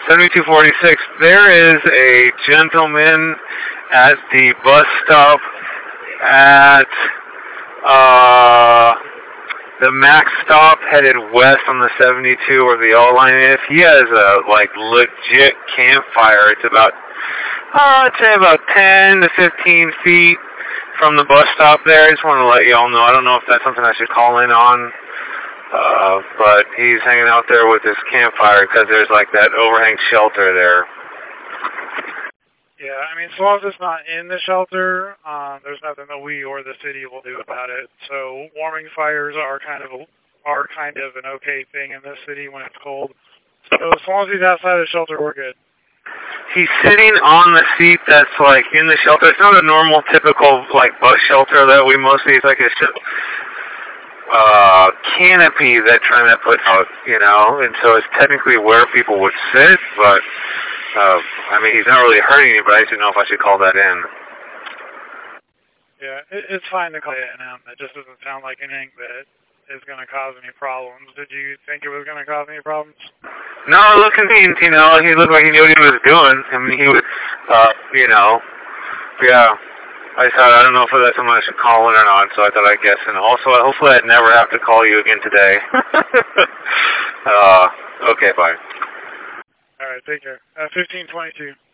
7246, there is a gentleman at the bus stop at the Max stop headed west on the 72 where the L line is. He has a legit campfire. It's about I'd say about 10 to 15 feet from the bus stop there. I just want to let you all know. I don't know if that's something I should call in on. But he's hanging out there with his campfire because there's that overhang shelter there. Yeah, I mean, as long as it's not in the shelter, there's nothing that we or the city will do about it. So warming fires are kind of an okay thing in this city when it's cold. So as long as he's outside the shelter, we're good. He's sitting on the seat that's in the shelter. It's not a normal, typical bus shelter that we mostly. It's like a canopy that Trina put out, and so it's technically where people would sit, but, I mean, he's not really hurting anybody. I didn't know if I should call that in. Yeah, it's fine to call it in. It just doesn't sound like anything that is going to cause any problems. Did you think it was going to cause any problems? No, it looked convenient, he looked like he knew what he was doing. I mean, he would, yeah. I thought, I don't know if that's something I should call in or not, so I thought I'd guess. And also, hopefully I'd never have to call you again today. Okay, bye. All right, take care. 1522.